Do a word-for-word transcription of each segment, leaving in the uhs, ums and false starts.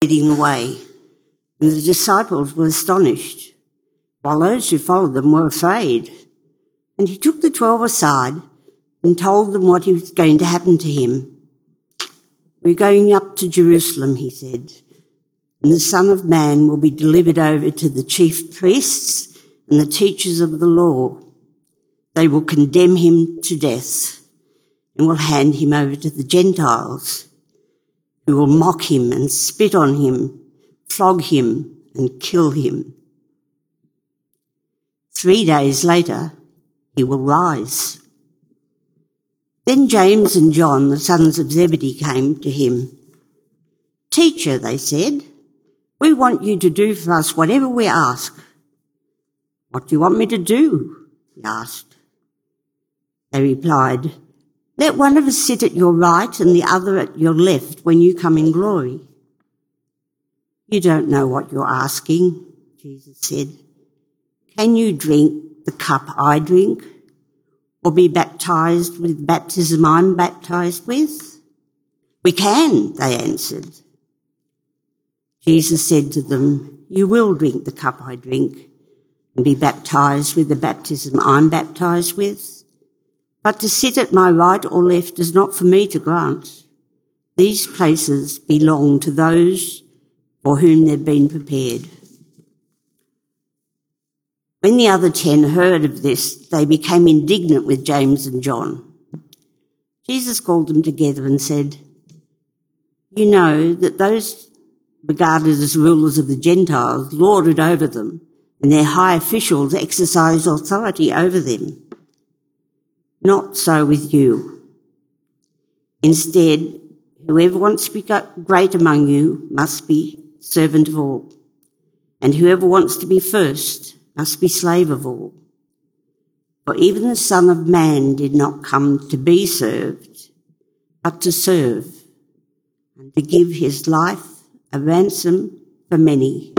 leading the way, and the disciples were astonished, while those who followed them were afraid. And he took the twelve aside and told them what was going to happen to him. "We're going up to Jerusalem," he said, "and the Son of Man will be delivered over to the chief priests and the teachers of the law. They will condemn him to death and will hand him over to the Gentiles, who will mock him and spit on him, flog him and kill him. Three days later, he will rise." Then James and John, the sons of Zebedee, came to him. "Teacher," they said, "we want you to do for us whatever we ask." "What do you want me to do?" he asked. They replied, "Let one of us sit at your right and the other at your left when you come in glory." "You don't know what you're asking," Jesus said. "Can you drink the cup I drink, or be baptized with the baptism I'm baptized with?" "We can," they answered. Jesus said to them, "You will drink the cup I drink and be baptized with the baptism I'm baptized with. But to sit at my right or left is not for me to grant. These places belong to those for whom they've been prepared." When the other ten heard of this, they became indignant with James and John. Jesus called them together and said, "You know that those regarded as rulers of the Gentiles lord it over them, and their high officials exercise authority over them. Not so with you. Instead, whoever wants to be great among you must be servant of all, and whoever wants to be first must be slave of all. For even the Son of Man did not come to be served, but to serve, and to give his life a ransom for many."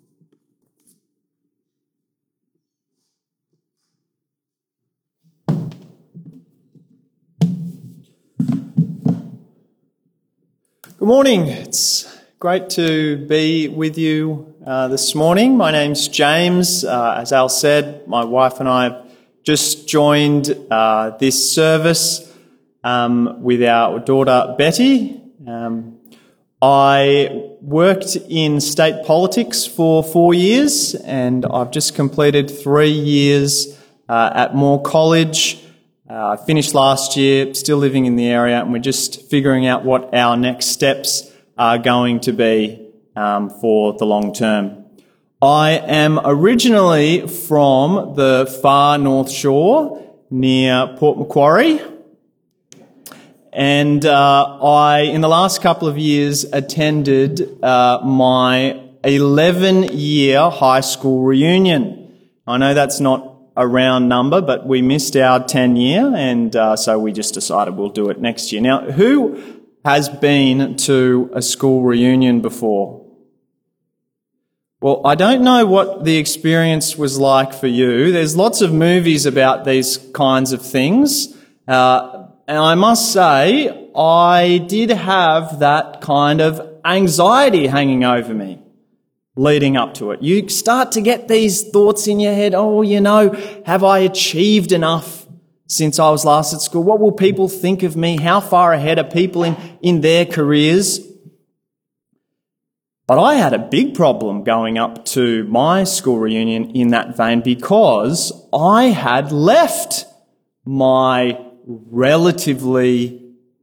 Good morning. It's great to be with you uh, this morning. My name's James. Uh, as Al said, my wife and I have just joined uh, this service um, with our daughter Betty. Um, I worked in state politics for four years and I've just completed three years uh, at Moore College. Uh, I finished last year, still living in the area, and we're just figuring out what our next steps are going to be um, for the long term. I am originally from the far North Shore near Port Macquarie, and uh, I, in the last couple of years, attended uh, my eleven-year high school reunion. I know that's not a round number, but we missed our ten year, and uh, so we just decided we'll do it next year. Now, who has been to a school reunion before? Well, I don't know what the experience was like for you. There's lots of movies about these kinds of things, uh, and I must say, I did have that kind of anxiety hanging over me leading up to it. You start to get these thoughts in your head, oh, you know, have I achieved enough since I was last at school? What will people think of me? How far ahead are people in, in their careers? But I had a big problem going up to my school reunion in that vein because I had left my relatively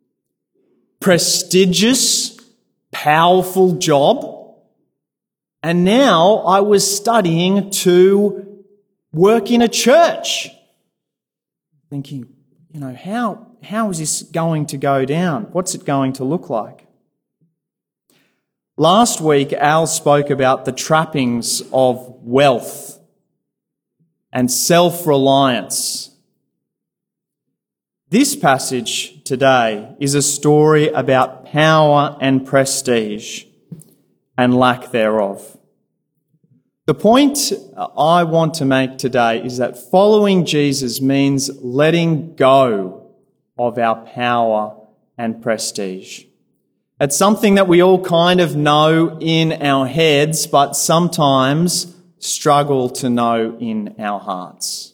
prestigious, powerful job, and now I was studying to work in a church. Thinking, you know, how how is this going to go down? What's it going to look like? Last week, Al spoke about the trappings of wealth and self-reliance. This passage today is a story about power and prestige and lack thereof. The point I want to make today is that following Jesus means letting go of our power and prestige. It's something that we all kind of know in our heads, but sometimes struggle to know in our hearts.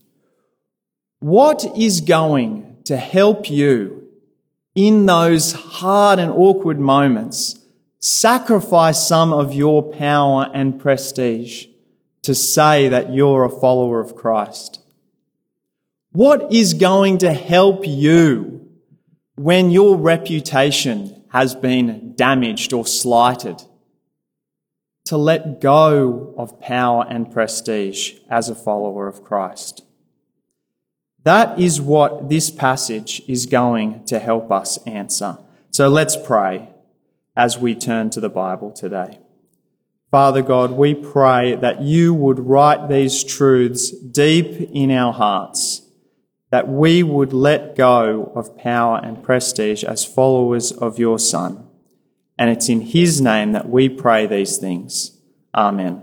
What is going to help you in those hard and awkward moments sacrifice some of your power and prestige to say that you're a follower of Christ? What is going to help you when your reputation has been damaged or slighted to let go of power and prestige as a follower of Christ? That is what this passage is going to help us answer. So let's pray as we turn to the Bible today. Father God, we pray that you would write these truths deep in our hearts, that we would let go of power and prestige as followers of your Son. And it's in his name that we pray these things. Amen.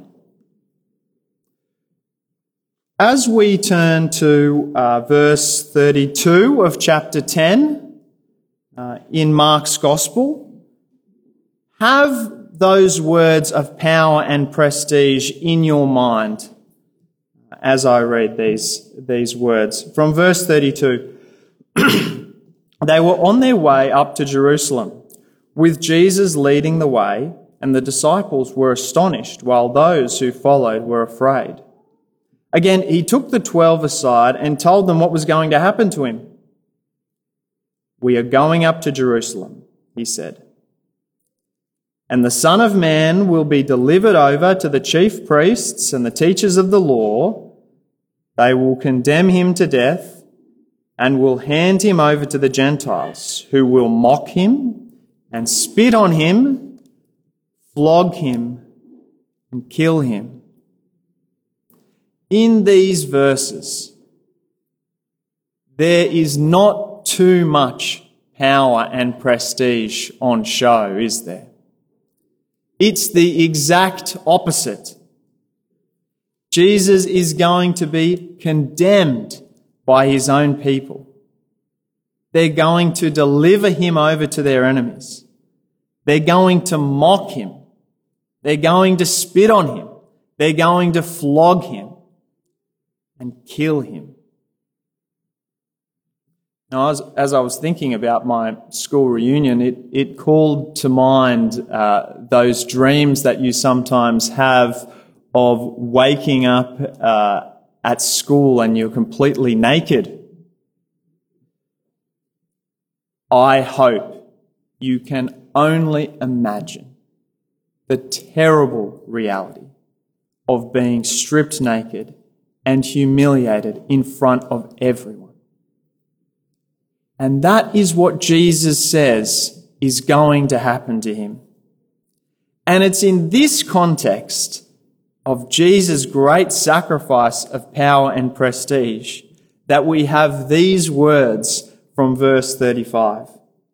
As we turn to uh, verse thirty-two of chapter ten uh, in Mark's Gospel, have those words of power and prestige in your mind as I read these, these words. From verse thirty-two, they were on their way up to Jerusalem, with Jesus leading the way, and the disciples were astonished, while those who followed were afraid. Again, he took the twelve aside and told them what was going to happen to him. "We are going up to Jerusalem," he said, "and the Son of Man will be delivered over to the chief priests and the teachers of the law. They will condemn him to death and will hand him over to the Gentiles, who will mock him and spit on him, flog him and kill him." In these verses, there is not too much power and prestige on show, is there? It's the exact opposite. Jesus is going to be condemned by his own people. They're going to deliver him over to their enemies. They're going to mock him. They're going to spit on him. They're going to flog him and kill him. Now, as, as I was thinking about my school reunion, it, it called to mind uh, those dreams that you sometimes have of waking up uh, at school and you're completely naked. I hope you can only imagine the terrible reality of being stripped naked and humiliated in front of everyone. And that is what Jesus says is going to happen to him. And it's in this context of Jesus' great sacrifice of power and prestige that we have these words from verse thirty-five.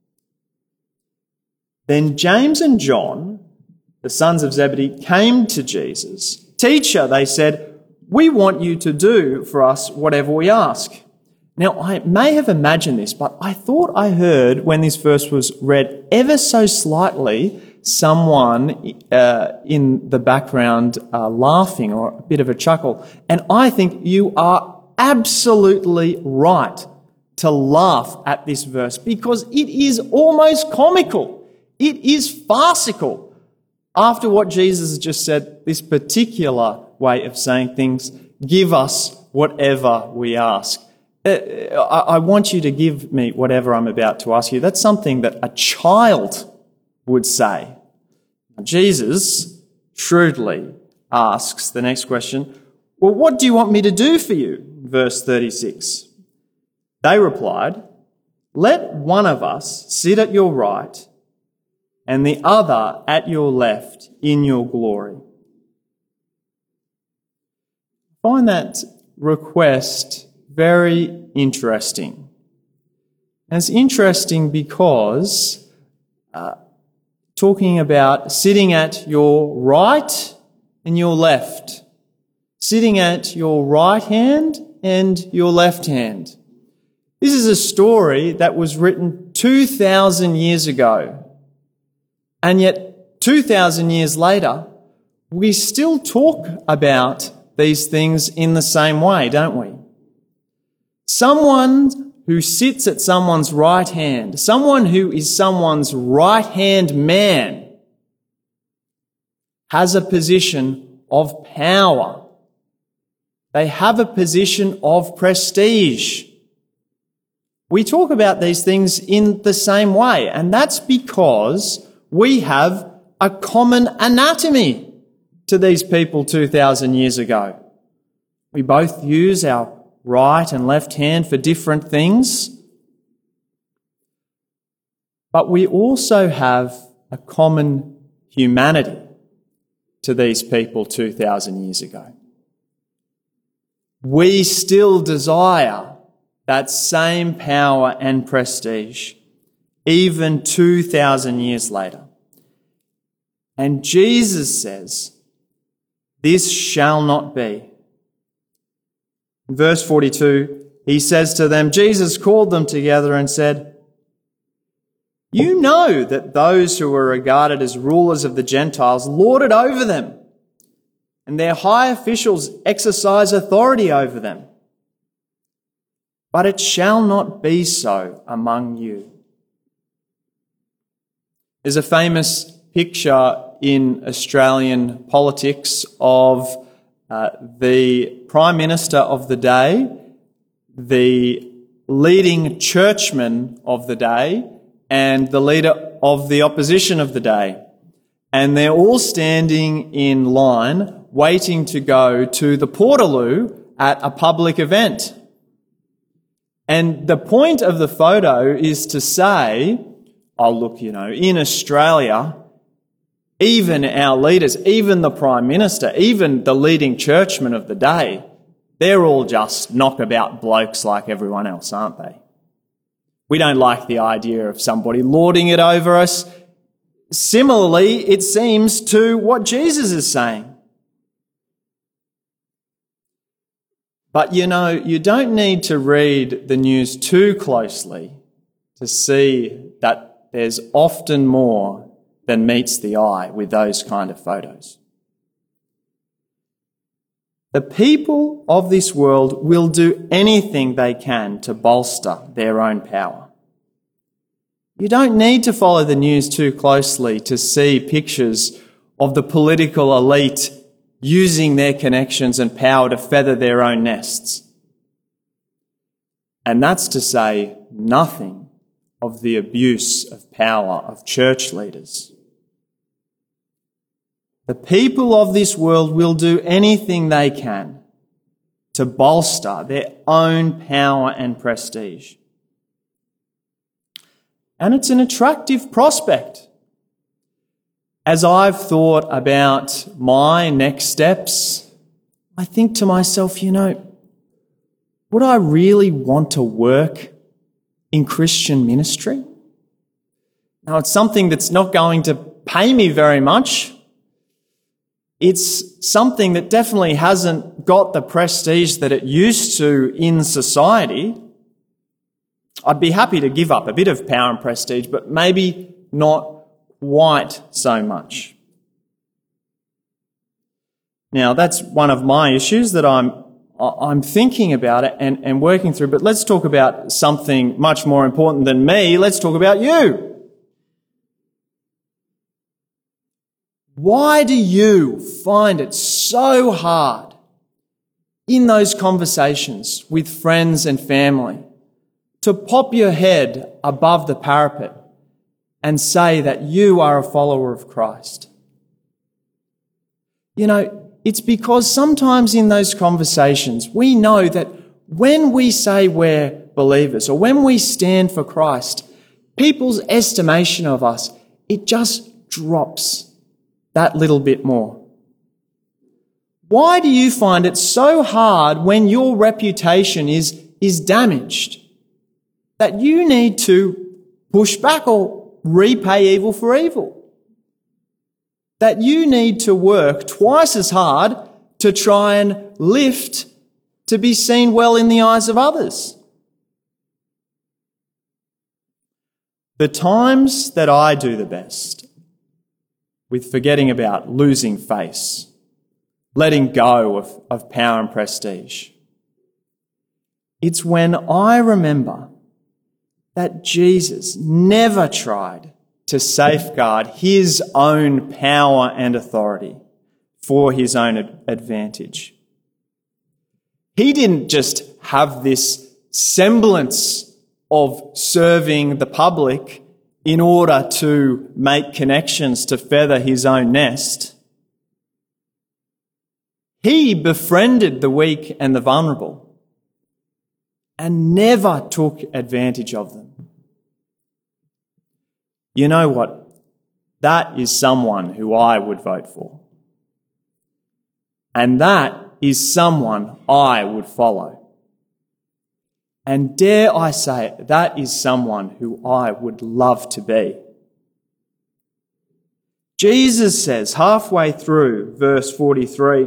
"Then James and John, the sons of Zebedee, came to Jesus. 'Teacher,' they said, 'we want you to do for us whatever we ask.'" Now, I may have imagined this, but I thought I heard when this verse was read ever so slightly someone uh, in the background uh, laughing or a bit of a chuckle. And I think you are absolutely right to laugh at this verse because it is almost comical. It is farcical. After what Jesus has just said, this particular way of saying things, "Give us whatever we ask." I want you to give me whatever I'm about to ask you. That's something that a child would say. Jesus shrewdly asks the next question, "Well, what do you want me to do for you?" Verse thirty-six. They replied, "Let one of us sit at your right and the other at your left in your glory." I find that request very interesting. And it's interesting because uh, talking about sitting at your right and your left, sitting at your right hand and your left hand. This is a story that was written two thousand years ago And yet, two thousand years later, we still talk about these things in the same way, don't we? Someone who sits at someone's right hand, someone who is someone's right-hand man, has a position of power. They have a position of prestige. We talk about these things in the same way, and that's because we have a common anatomy to these people two thousand years ago. We both use our right and left hand for different things, but we also have a common humanity to these people two thousand years ago. We still desire that same power and prestige, even two thousand years later. And Jesus says, this shall not be. In verse forty-two, he says to them, Jesus called them together and said, you know that those who are regarded as rulers of the Gentiles lord it over them, and their high officials exercise authority over them. But it shall not be so among you. There's a famous picture in Australian politics of uh, the Prime Minister of the day, the leading churchman of the day, and the leader of the opposition of the day. And they're all standing in line waiting to go to the Portaloo at a public event. And the point of the photo is to say, oh look, you know, in Australia, even our leaders, even the Prime Minister, even the leading churchman of the day, they're all just knockabout blokes like everyone else, aren't they? We don't like the idea of somebody lording it over us. Similarly, it seems to what Jesus is saying. But you know, you don't need to read the news too closely to see that there's often more than meets the eye with those kind of photos. The people of this world will do anything they can to bolster their own power. You don't need to follow the news too closely to see pictures of the political elite using their connections and power to feather their own nests. And that's to say nothing of the abuse of power of church leaders. The people of this world will do anything they can to bolster their own power and prestige. And it's an attractive prospect. As I've thought about my next steps, I think to myself, you know, would I really want to work in Christian ministry? Now, it's something that's not going to pay me very much. It's something that definitely hasn't got the prestige that it used to in society. I'd be happy to give up a bit of power and prestige, but maybe not quite so much. Now, that's one of my issues that I'm I'm thinking about it and, and working through, but let's talk about something much more important than me. Let's talk about you. Why do you find it so hard in those conversations with friends and family to pop your head above the parapet and say that you are a follower of Christ? You know, it's because sometimes in those conversations we know that when we say we're believers or when we stand for Christ, people's estimation of us, it just drops that little bit more. Why do you find it so hard when your reputation is, is damaged that you need to push back or repay evil for evil? That you need to work twice as hard to try and lift to be seen well in the eyes of others? The times that I do the best with forgetting about, losing face, letting go of, of power and prestige. It's when I remember that Jesus never tried to safeguard his own power and authority for his own ad- advantage. He didn't just have this semblance of serving the public in order to make connections to feather his own nest. He befriended the weak and the vulnerable and never took advantage of them. You know what? That is someone who I would vote for. And that is someone I would follow. And dare I say it, that is someone who I would love to be. Jesus says halfway through verse forty-three,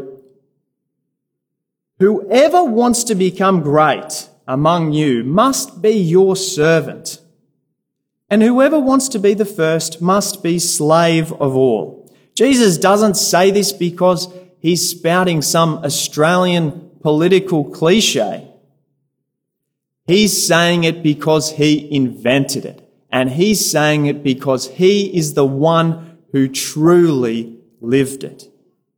"Whoever wants to become great among you must be your servant. And whoever wants to be the first must be slave of all." Jesus doesn't say this because he's spouting some Australian political cliche. He's saying it because he invented it. And he's saying it because he is the one who truly lived it.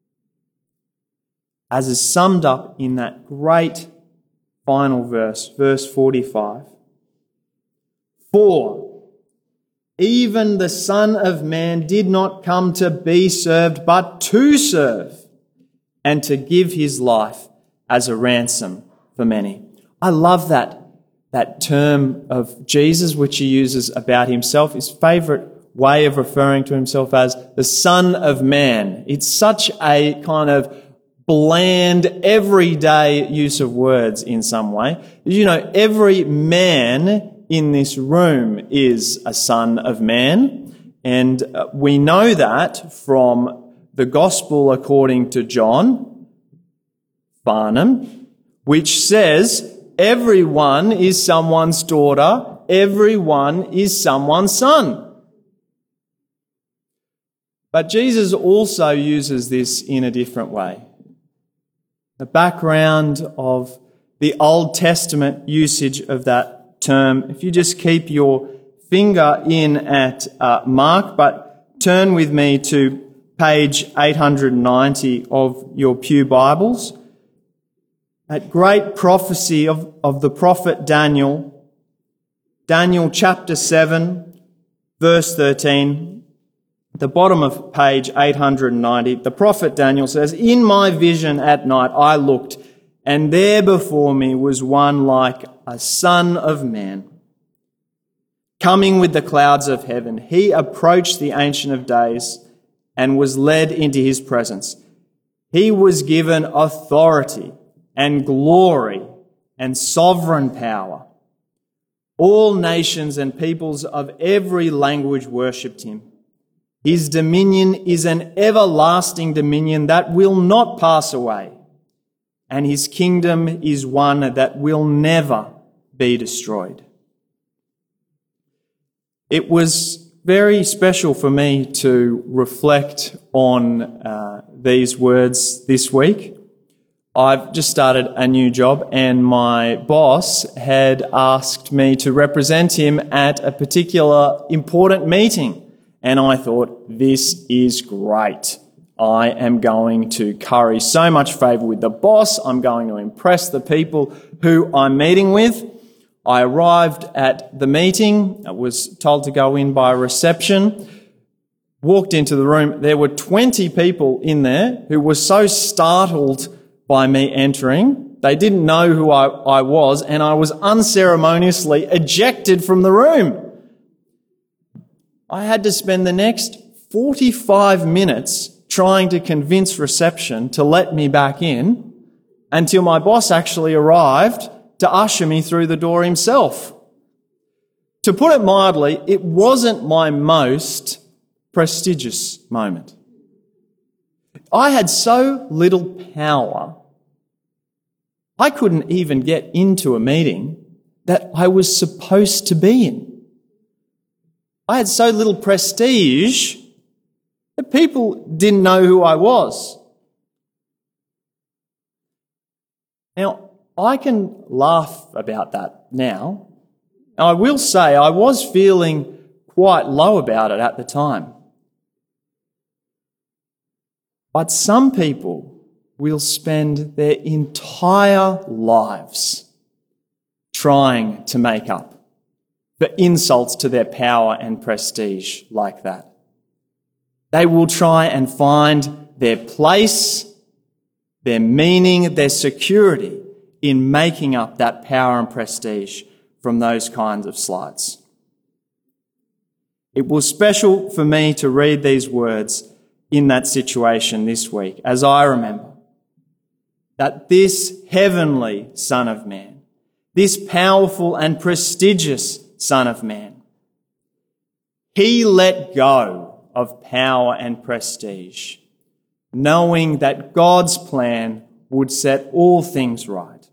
As is summed up in that great final verse, verse forty-five. "For even the Son of Man did not come to be served, but to serve, and to give his life as a ransom for many." I love that, that term of Jesus, which he uses about himself, his favourite way of referring to himself as the Son of Man. It's such a kind of bland, everyday use of words in some way. You know, every man in this room is a son of man, and we know that from the Gospel according to John, Farnham, which says everyone is someone's daughter, everyone is someone's son. But Jesus also uses this in a different way. The background of the Old Testament usage of that term, if you just keep your finger in at uh, Mark, but turn with me to page eight hundred ninety of your Pew Bibles. That great prophecy of, of the prophet Daniel, Daniel chapter seven, verse thirteen, the bottom of page eight hundred ninety, the prophet Daniel says, "In my vision at night I looked, and there before me was one like a son of man, coming with the clouds of heaven. He approached the Ancient of Days and was led into his presence. He was given authority and glory and sovereign power. All nations and peoples of every language worshipped him. His dominion is an everlasting dominion that will not pass away, and his kingdom is one that will never be destroyed." It was very special for me to reflect on uh, these words this week. I've just started a new job, and my boss had asked me to represent him at a particular important meeting. And I thought, this is great. I am going to curry so much favour with the boss. I'm going to impress the people who I'm meeting with. I arrived at the meeting. I was told to go in by reception. Walked into the room. There were twenty people in there who were so startled by me entering. They didn't know who I, I was, and I was unceremoniously ejected from the room. I had to spend the next forty-five minutes trying to convince reception to let me back in until my boss actually arrived to usher me through the door himself. To put it mildly, it wasn't my most prestigious moment. I had so little power, I couldn't even get into a meeting that I was supposed to be in. I had so little prestige The people didn't know who I was. Now, I can laugh about that now. I will say I was feeling quite low about it at the time. But some people will spend their entire lives trying to make up for insults to their power and prestige like that. They will try and find their place, their meaning, their security in making up that power and prestige from those kinds of slights. It was special for me to read these words in that situation this week, as I remember that this heavenly Son of Man, this powerful and prestigious Son of Man, he let go of power and prestige, knowing that God's plan would set all things right.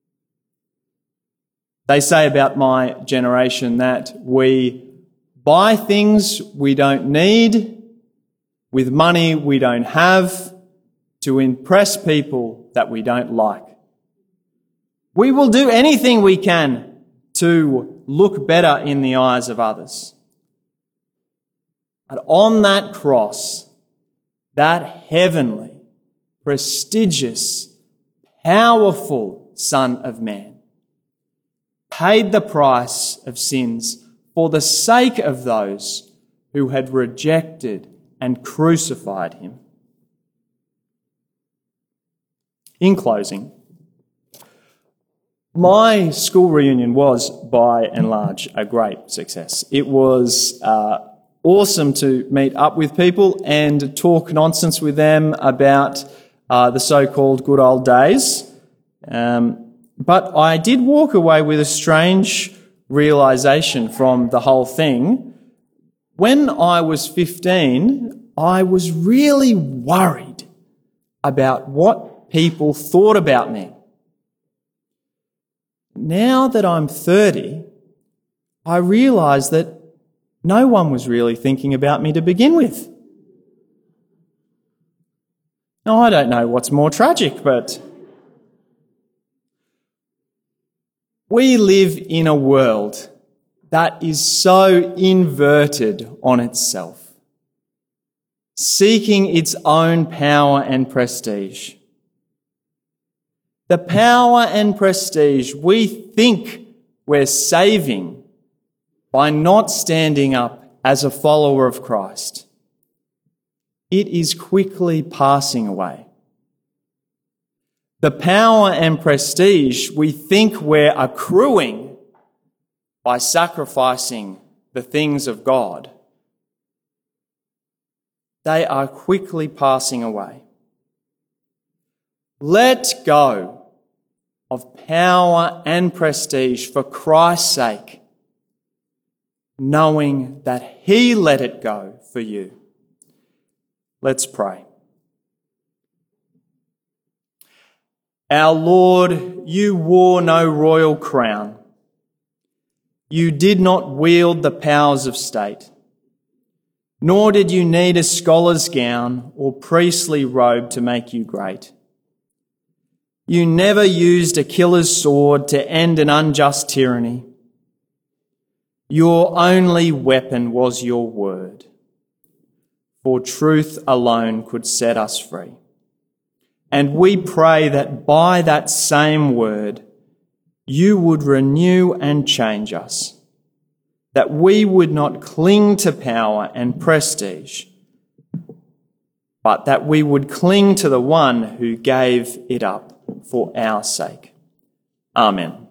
They say about my generation that we buy things we don't need with money we don't have to impress people that we don't like. We will do anything we can to look better in the eyes of others. But on that cross, that heavenly, prestigious, powerful Son of Man paid the price of sins for the sake of those who had rejected and crucified him. In closing, my school reunion was, by and large, a great success. It was uh, awesome to meet up with people and talk nonsense with them about uh, the so-called good old days. Um, but I did walk away with a strange realisation from the whole thing. When I was fifteen, I was really worried about what people thought about me. Now that I'm thirty, I realise that no one was really thinking about me to begin with. Now, I don't know what's more tragic, but we live in a world that is so inverted on itself, seeking its own power and prestige. The power and prestige we think we're saving by not standing up as a follower of Christ, it is quickly passing away. The power and prestige we think we're accruing by sacrificing the things of God, they are quickly passing away. Let go of power and prestige for Christ's sake, knowing that he let it go for you. Let's pray. Our Lord, you wore no royal crown. You did not wield the powers of state, nor did you need a scholar's gown or priestly robe to make you great. You never used a killer's sword to end an unjust tyranny. Your only weapon was your word, for truth alone could set us free. And we pray that by that same word, you would renew and change us, that we would not cling to power and prestige, but that we would cling to the one who gave it up for our sake. Amen.